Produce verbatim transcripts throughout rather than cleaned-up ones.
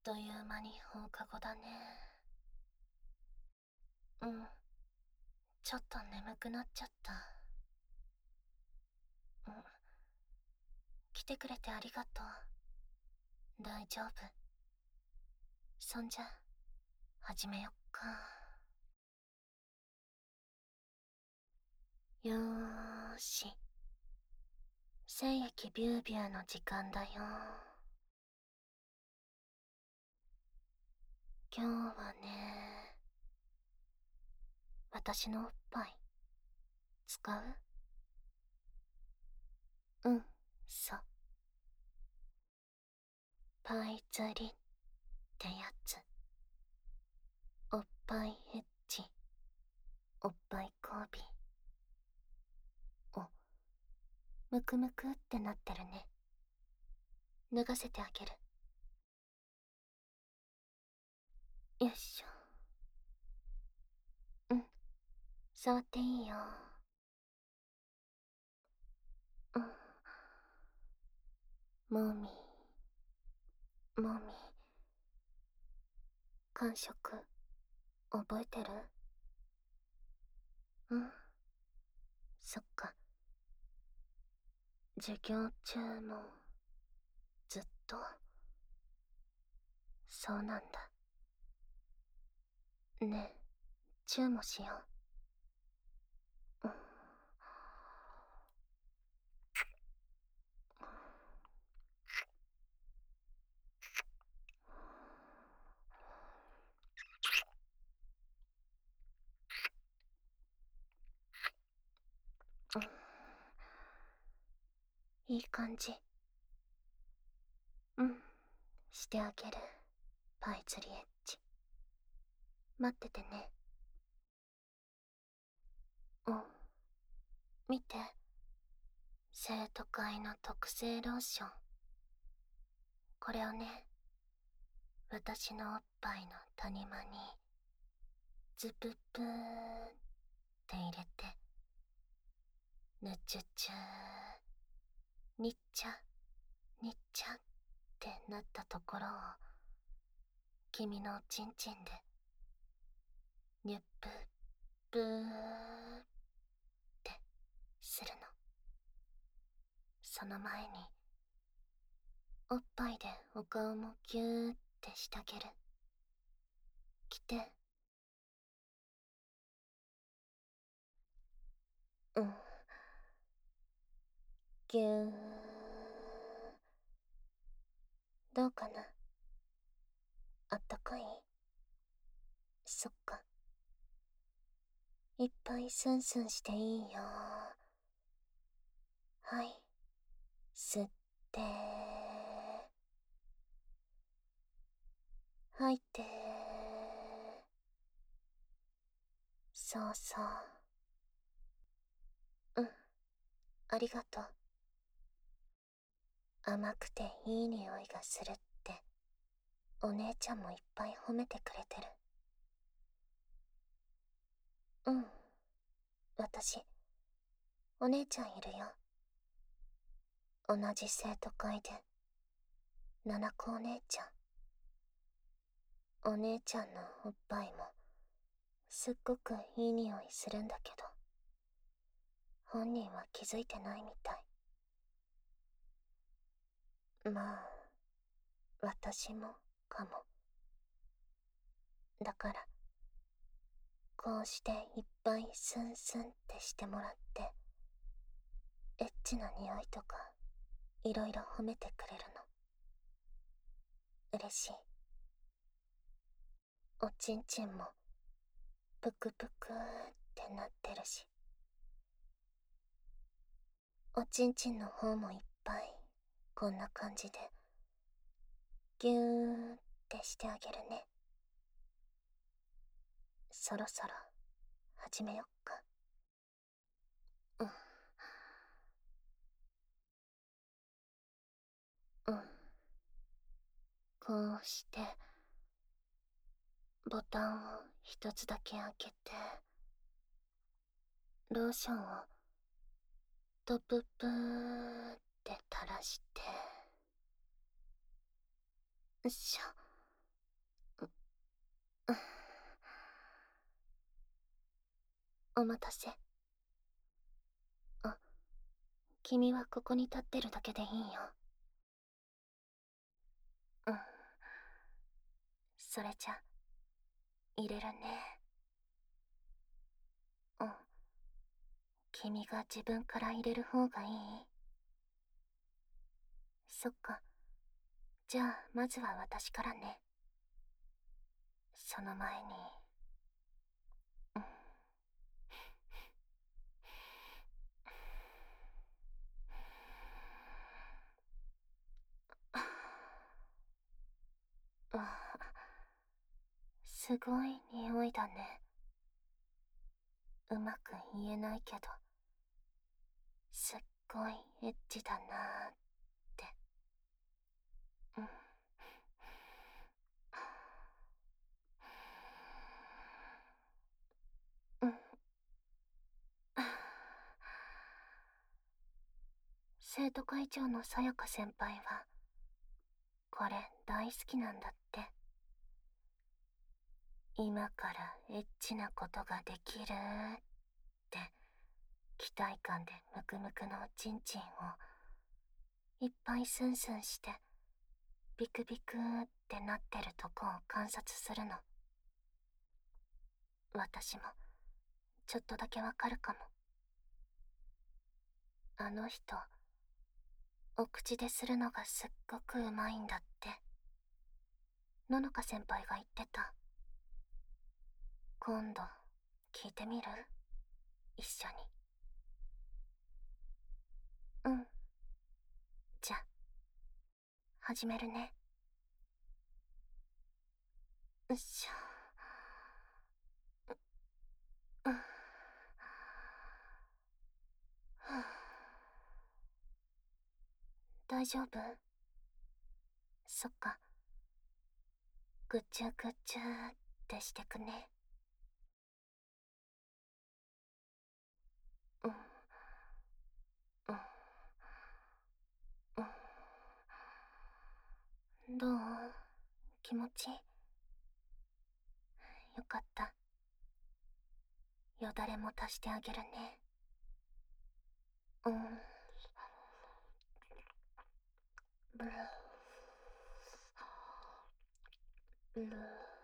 という間に放課後だね。うん。ちょっと眠くなっちゃった。うん。来てくれてありがとう。大丈夫。そんじゃ、始めよっか。よーし。精液ビュービューの時間だよ。今日はね、私のおっぱい、使う？うん、そう。パイ釣りってやつ。おっぱいエッチ、おっぱい交尾。お、むくむくってなってるね。脱がせてあげる。よいしょ。うん、触っていいよ。うん。もみ、もみ。感触、覚えてる？うん。そっか。授業中も、ずっと。そうなんだ。ねえ、チューもしよう。うん。うん、いい感じ。うん、してあげる。パイ釣りエッジ。待っててね。うん。見て。生徒会の特製ローション。これをね、私のおっぱいの谷間に、ズププーって入れて、ぬちゅちゅー、にっちゃ、にっちゃってなったところを、君のおちんちんで、にゅっぷぷーってするの。その前に、おっぱいでお顔もギューってしてあげる。来て。うん。ぎゅー。どうかな？あったかい？そっか。いっぱいスンスンしていいよ。はい。吸って。吐いて。そうそう。うん。ありがとう。甘くていい匂いがするって、お姉ちゃんもいっぱい褒めてくれてる。うん。私、お姉ちゃんいるよ。同じ生徒会で、七子お姉ちゃん。お姉ちゃんのおっぱいも、すっごくいい匂いするんだけど、本人は気づいてないみたい。まあ、私も、かも。だから、こうしていっぱいスンスンってしてもらって、エッチな匂いとか、いろいろ褒めてくれるの。嬉しい。おちんちんも、ぷくぷくーってなってるし。おちんちんの方もいっぱい、こんな感じで、ぎゅーってしてあげるね。そろそろ、始めよっか。うん。うん。こうして、ボタンを一つだけ開けて、ローションをトププーって垂らして、よっしょ。 うん、お待たせ。あ、君はここに立ってるだけでいいよ。うん。それじゃ、入れるね。うん。君が自分から入れる方がいい？そっか。じゃあ、まずは私からね。その前に、うん。あ、すごい匂いだね。うまく言えないけど、すっごいエッチだなーって。うん。うん。生徒会長のさやか先輩は、これ大好きなんだって。今からエッチなことができるって期待感でムクムクのチンチンをいっぱいスンスンしてビクビクってなってるとこを観察するの。私もちょっとだけわかるかも。あの人お口でするのがすっごくうまいんだって。ののか先輩が言ってた。今度聞いてみる？一緒に。うん。じゃ、始めるね。よっしょ。うん。大丈夫？そっか。ぐちゅぐちゅってしてくね。うん。うん。うん。どう？気持ち？よかった。よだれも足してあげるね。うん。ブルブル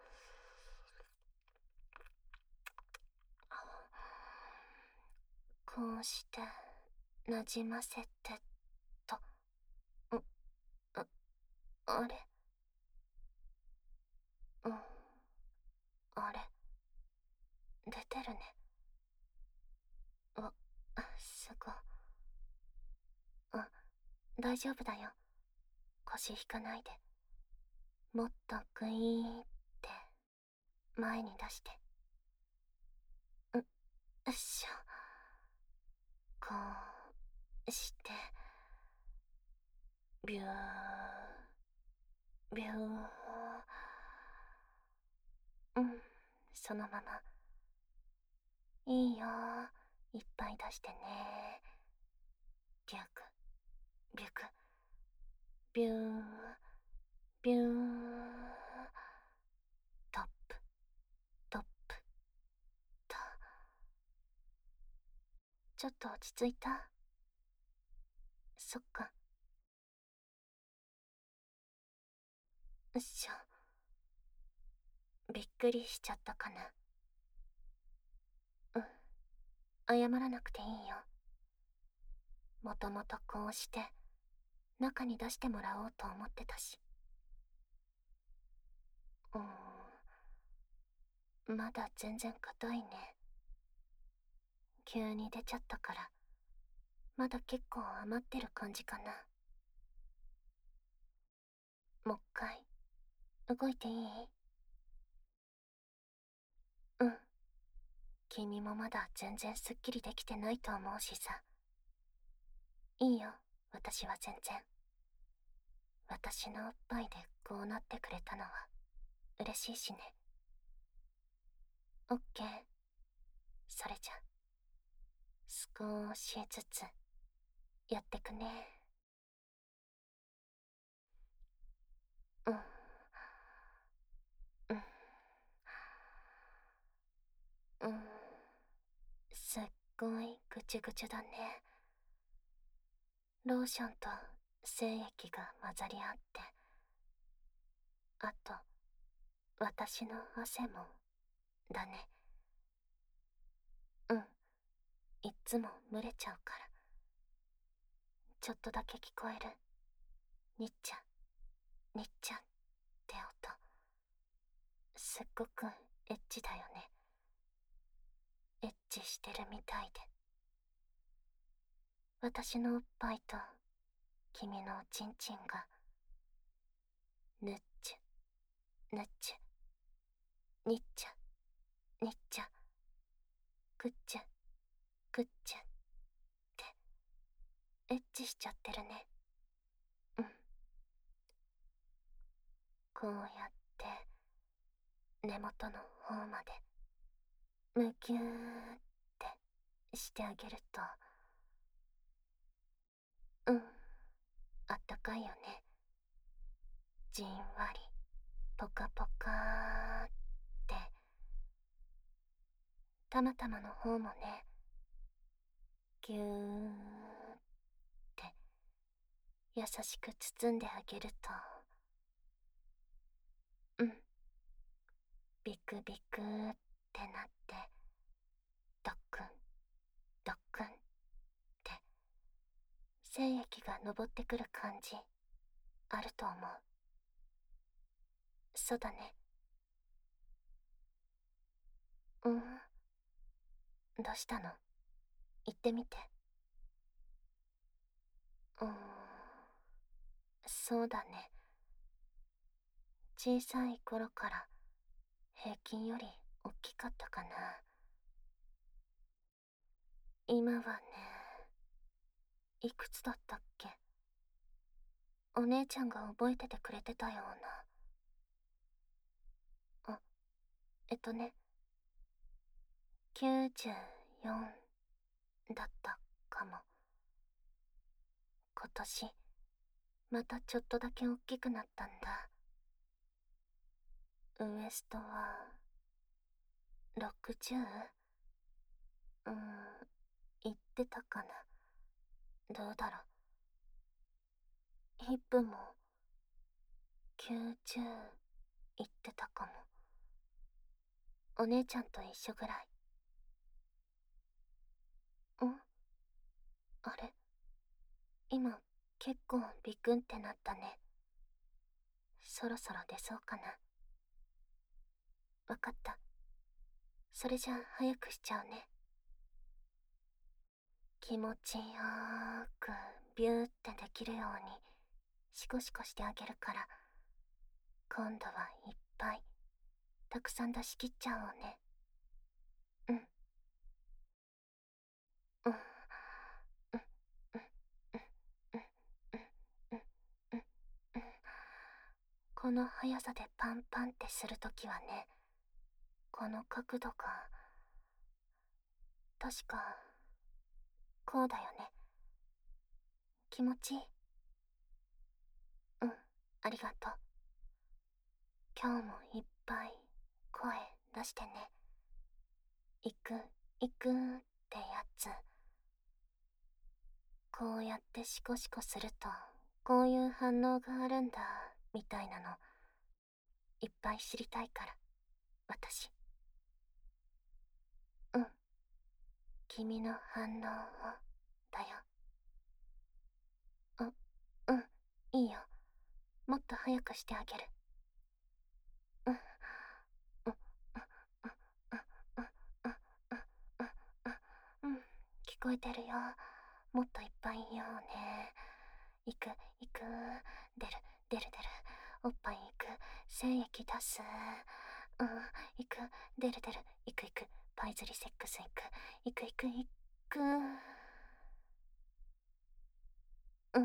こうしてなじませてと。う、あ、あれ？うん。あれ？出てるね。あ、すごい。あ、大丈夫だよ。腰引かないで。もっとグイーって前に出して。う、よっしょ。こうして、ビュー、ビュー。うん、そのまま。いいよ。いっぱい出してね。ビュク、ビュク、ビュー、ビュー。トップ、トップ、と。ちょっと落ち着いた？そっか。よっしょ。びっくりしちゃったかな。うん。謝らなくていいよ。もともとこうして中に出してもらおうと思ってたし。うーん。まだ全然硬いね。急に出ちゃったから、まだ結構余ってる感じかな。もう一回、動いていい？うん。君もまだ全然すっきりできてないと思うしさ。いいよ、私は全然。私のおっぱいでこうなってくれたのは嬉しいしね。オッケー。それじゃ、少しずつやってくね。うん。うん。 ごいぐちゅぐちゅだね。ローションと精液が混ざり合って、あと私の汗もだね。うん、いっつも蒸れちゃうから。ちょっとだけ聞こえる。にっちゃん、にっちゃんって音。すっごくエッチだよね。エッチしてるみたいで。私のおっぱいと君のおちんちんがぬっちゅぬっちゅにっちゃにっちゃくっちゅくっちゅってエッチしちゃってるね。うん。こうやって根元の方までむきゅーってしてあげると、うん、あったかいよね。じんわりポカポカーって。たまたまの方もね、ぎゅーって優しく包んであげると、うん、ビクビクってなって、ドックンドックンって精液が昇ってくる感じあると思う。そうだね。うん。どうしたの？言ってみて。うーん、そうだね。小さい頃から平均より大きかったかな。今はね、いくつだったっけ？お姉ちゃんが覚えててくれてたような。あ、えっとね、きゅうじゅうよんだったかも。今年、またちょっとだけ大きくなったんだ。ウエストは、ろくじゅう？ うーん、言ってたかな。どうだろう。ヒップも、きゅうじゅう言ってたかも。お姉ちゃんと一緒ぐらい。ん？あれ？今、結構ビクンってなったね。そろそろ出そうかな。わかった。それじゃあ早くしちゃうね。気持ちよーくビューってできるようにシコシコしてあげるから、今度はいっぱいたくさん出し切っちゃおうね。うん。うん。うん。うん。うん。うん。うん。うん。うん。うん。この速さでパンパンってするときはね、この角度が確かこうだよね。気持ちいい？うん、ありがとう。今日もいっぱい声出してね。行く行くってやつ。こうやってシコシコするとこういう反応があるんだみたいなのいっぱい知りたいから、私。うん、君の反応をだよ。あ、うん、いいよ。もっと早くしてあげる。うん、うん、うん、うん、うん、うん、うん、うん、うん、聞こえてるよ。もっといっぱい言おうね。行く、行く、出る、出る、出る。おっぱい行く、精液出す。うん、行く、出る、出る、行く、行く。パイズリセックス行く、行く、行く、行く。うん、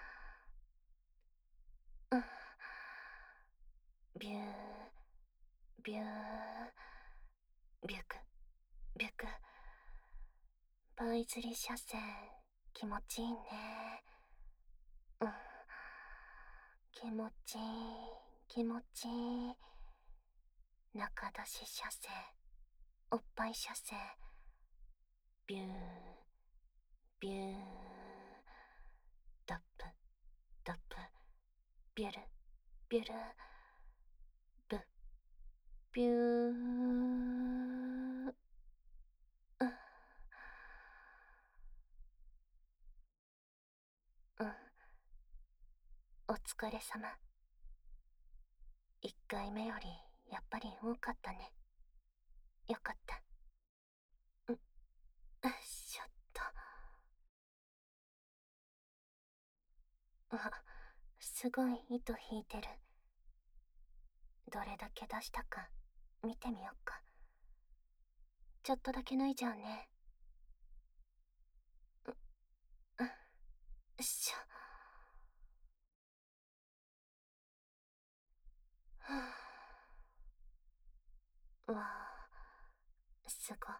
うん。ビュー、ビュー、ビュク、ビュク。パイズリ射精、気持ちいいね。うん。気持ちいい、気持ちいい。中出し射精、おっぱい射精。 ビュービュー、ドップドップ、ビュルビュル、ブビュー。うん、うん、お疲れ様。一回目よりやっぱり多かったね。よかった。うん、ちょっと。あ、すごい糸引いてる。どれだけ出したか見てみよっか。ちょっとだけ脱いじゃうね。うん、よっしょ。はあ、うわあ、すご。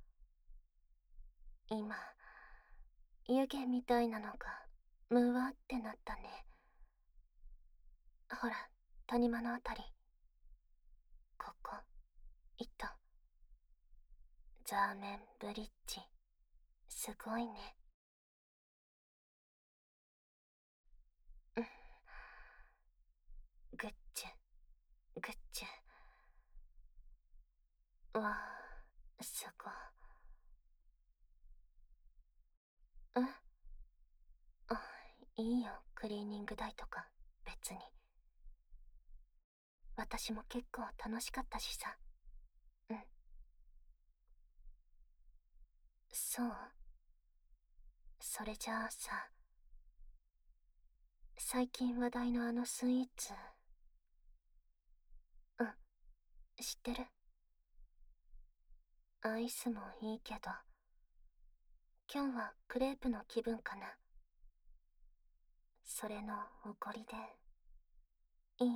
今、湯気みたいなのが、むわってなったね。ほら、谷間のあたり。ここ、糸。ザーメンブリッジ。すごいね。うん。グッチュ、グッチュ。わあ、すご。うん、あ、いいよ、クリーニング代とか、別に。私も結構楽しかったしさ。うん。そう。それじゃあさ、最近話題のあのスイーツ。うん、知ってる？アイスもいいけど、今日はクレープの気分かな。それのおごりで、いい？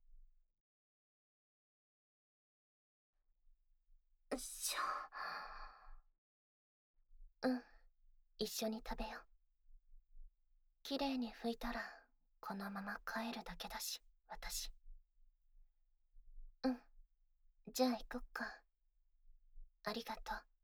よっしょ。うん、一緒に食べよう。綺麗に拭いたら、このまま帰るだけだし、私。うん、じゃあ行こっか。ありがとう。